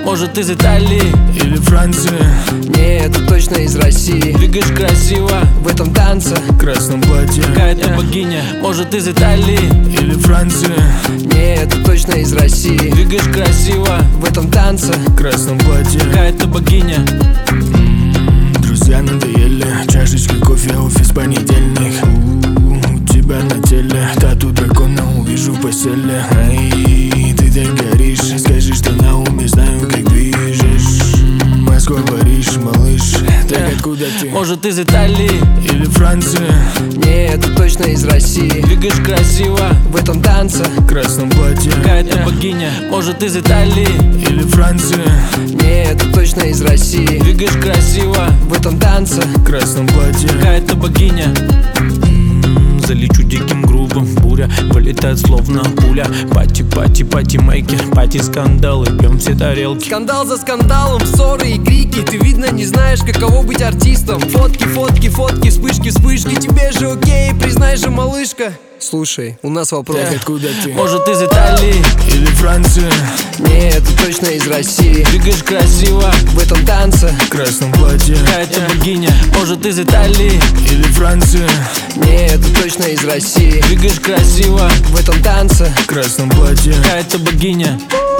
может из Италии или Франции. Не, это точно из России. Двигаешь красиво В этом танце В красном платье. какая-то богиня, может из Италии или Франции. Не, это точно из России. Двигаешь красиво В этом танце В красном платье. какая-то богиня. Друзья надоели, чашечки кофе, офис понедельник. У тебя на теле тату дракона увижу в постели. Ай, ты так горишь, скажи, что на уме, знаю, как движешь. Москва, Париж, малыш, так откуда ты? Может из Италии Или Франции. Не, это точно из России. двигаешь красиво В этом танце В красном платье. какая-то богиня, может из Италии Или Франции. Не, это точно из России. двигаешь красиво В этом танце В красном платье. какая-то богиня. Залечу диким грубым, буря вылетает словно пуля. Пати, пати, пати, мейкер, пати, скандалы, пьем все тарелки. скандал за скандалом, ссоры и крики. Ты, видно, не знаешь, каково быть артистом. Фотки, фотки, фотки, вспышки, вспышки. Тебе же окей, признай же, малышка. Слушай, у нас вопрос. Так откуда ты? Может из Италии Или Франции. Не, это точно из России. двигаешь красиво В этом танце В красном платье. какая-то богиня, может из Италии Или Франции. Не, это точно из России. двигаешь красиво В этом танце В красном платье. какая-то богиня.